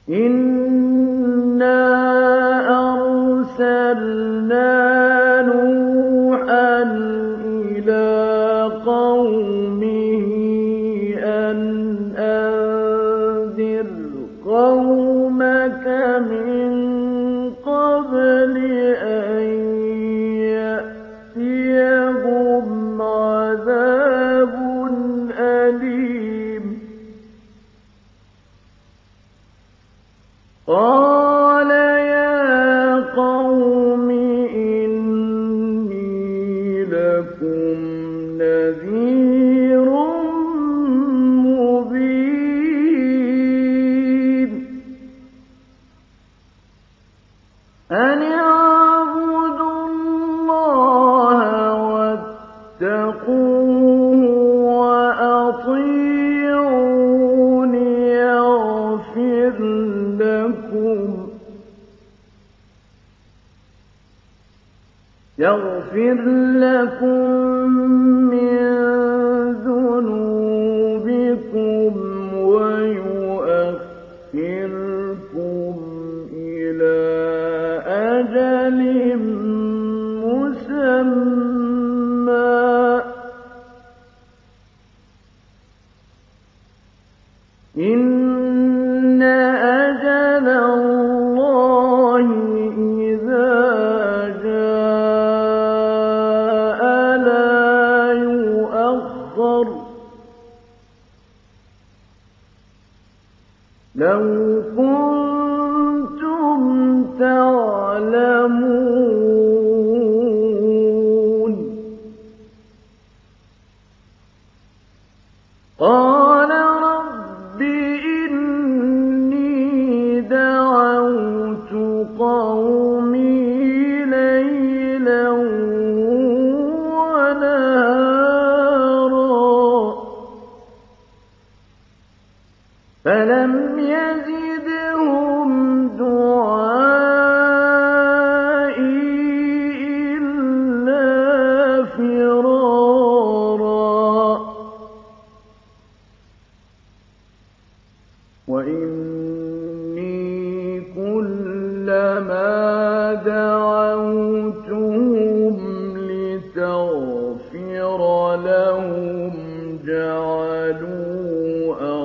إِنَّا أَرْسَلْنَا نُوحًا إِلَىٰ قَوْمِهِ أَنْ أَنذِرْ قَوْمَكَ مِن قَبْلِ أَن يَأْتِيَهُمْ عَذَابٌ أَلِيمٌ قَالَ يَا قَوْمِ إِنِّي لَكُمْ نَذِيرٌ مُّبِينٌ أَنِ اعْبُدُوا اللَّهَ وَاتَّقُوهُ وَأَطِيعُونِ يَغْفِرْ لَكُم مِّن ذُنُوبِكُمْ وَيُؤَخِّرْكُمْ إِلَىٰ أَجَلٍ مُّسَمًّى ۚ إِنَّ أَجَلَ اللَّهِ إِذَا جَاءَ لَا يُؤَخَّرُ ۖ لَوْ كُنتُمْ تَعْلَمُونَ قَالَ رَبِّ إِنِّي دَعَوْتُ قَوْمِي لَيْلًا وَنَهَارًا فَلَمْ يَزِدْهُمْ دُعَائِي إِلَّا فِرَارًا وَإِنِّي كُلَّمَا دَعَوْتُهُمْ لِتَغْفِرَ لَهُمْ جَعَلُوا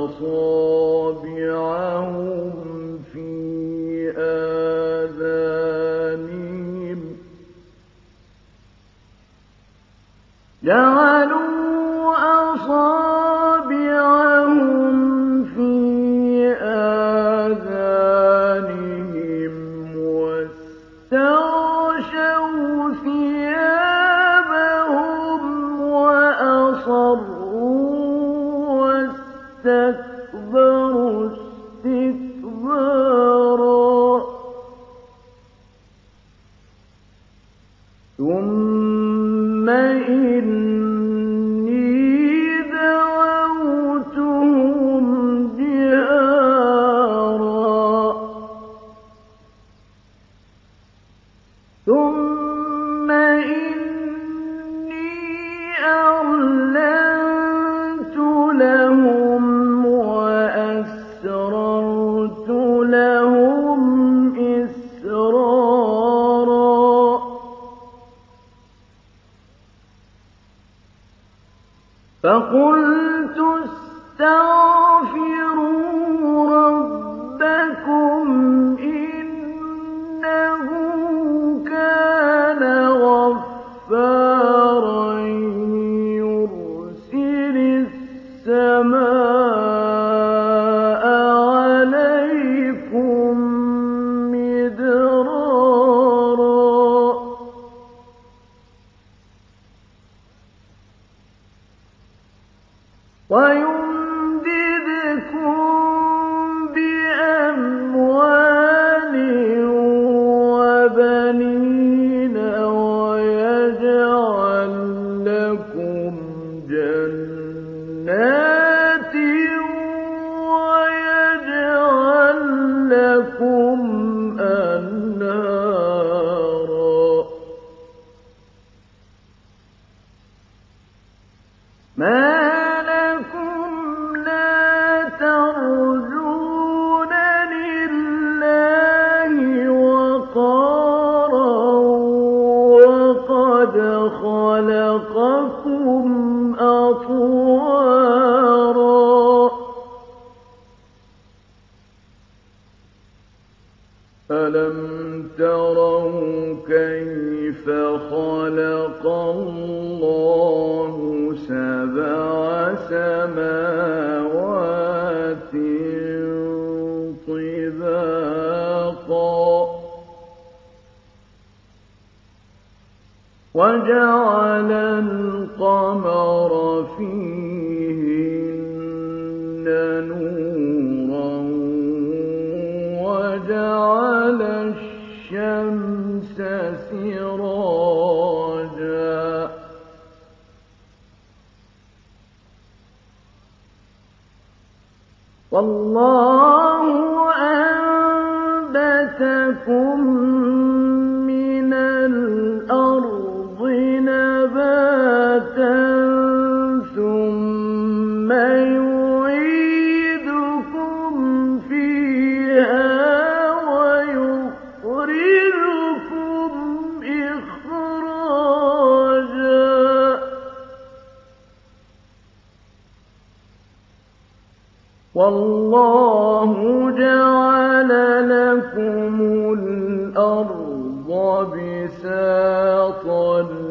أَصَابِعَهُمْ فِي آذَانِهِمْ وَاسْتَغْشَوْا ثِيَابَهُمْ وَأَصَرُّوا وَاسْتَكْبَرُوا اسْتِكْبَارًا ثُمَّ إِنِّي دَعَوْتُهُمْ جِهَارًا ثُمَّ إِنِّي أَعْلَنتُ لَهُمْ وَأَسْرَرْتُ لَهُمْ إِسْرَارًا فَقُلْتُ اسْتَغْفِرُوا رَبَّكُمْ إِنَّهُ كَانَ غَفَّارًا يُرْسِلِ السَّمَاءَ عَلَيْكُم أَلَمْ تَرَوْا كَيْفَ خَلَقَ اللَّهُ سَبْعَ سَمَاوَاتٍ طِبَاقًا وَجَعَلَ الْقَمَرَ فِيهِنَّ نُورًا وَجَعَلَ الشَّمْسَ سِرَاجًا وَاللَّهُ أَنبَتَكُم مِّنَ الْأَرْضِ نَبَاتًا ثُمَّ يُعِيدُكُمْ فِيهَا وَيُخْرِجُكُمْ إِخْرَاجًا وَاللَّهُ جَعَلَ لَكُمُ الْأَرْضَ بِسَاطًا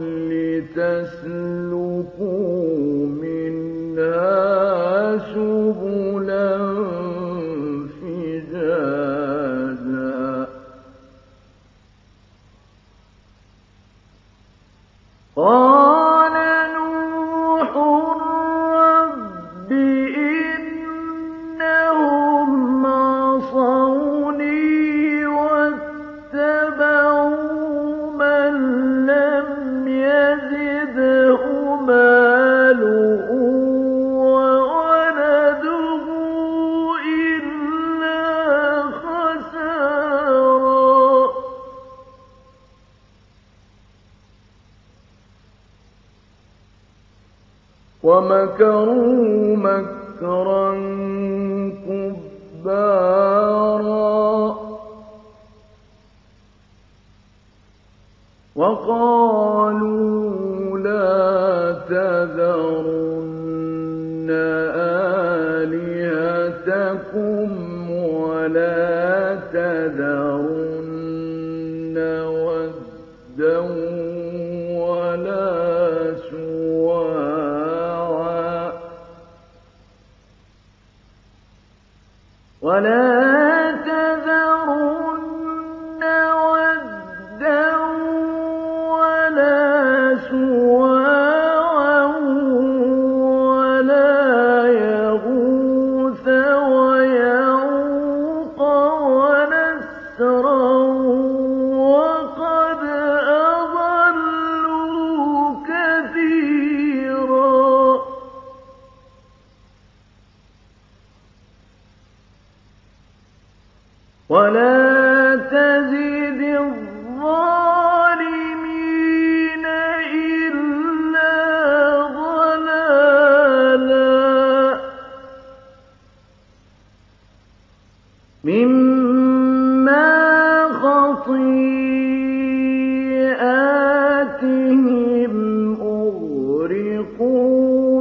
لِّتَسْلُكُوا مِنْهَا سُبُلًا فِجَاجًا قَالَ نُوحٌ رَّبِّ إِنَّهُمْ عَصَوْنِي وَاتَّبَعُوا مَن لَّمْ يَزِدْهُ مَالُهُ وَوَلَدُهُ إِلَّا خَسَارًا وَمَكَرُوا مَكْرًا كُبَّارًا وَقَالُوا لَا تَذَرُنَّ آلِهَتَكُمْ وَلَا تَذَرُنَّ وَدًّا وَلَا سُوَاعًا وَلَا يَغُوثَ وَيَعُوقَ وَنَسْرًا وَقَدْ أَضَلُّوا كَثِيرًا وَلَا تَزِدِ الظَّالِمِينَ إِلَّا ضَلَالًا مِّمَّا خَطِيئَاتِهِمْ أُغْرِقُوا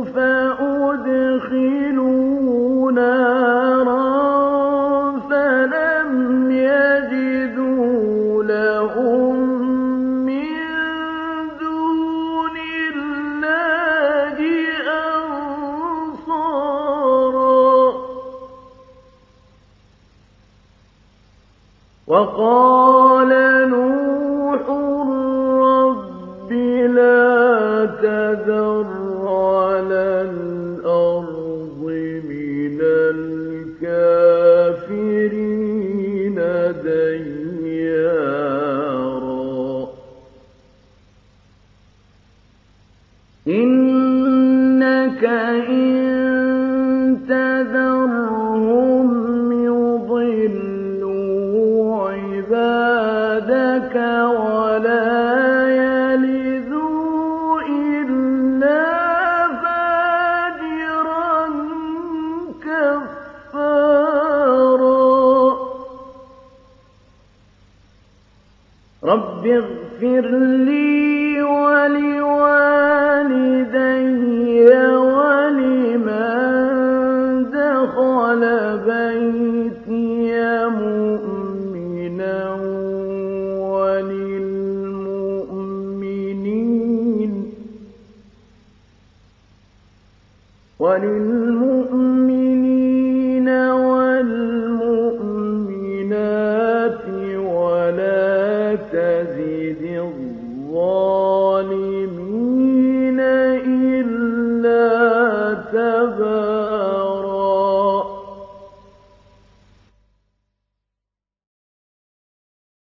فَأُدْخِلُوا نَارًا فَلَمْ يَجِدُوا لَهُم مِّن دُونِ اللَّهِ أَنصَارًا وَقَالَ نُوحٌ رَّبِّ لَا تَذَرْ عَلَى الْأَرْضِ مِنَ الْكَافِرِينَ دَيَّارًا إِنَّكَ إِن تَذَرْهُمْ يُضِلُّوا عِبَادَكَ وَلَا يَلِدُوا إِلَّا فَاجِرًا كَفَّارًا رَّبِّ اغْفِرْ لِي وَلِوَالِدَيَّ وَلِمَن دَخَلَ بَيْتِيَ مُؤْمِنًا وَلِلْمُؤْمِنِينَ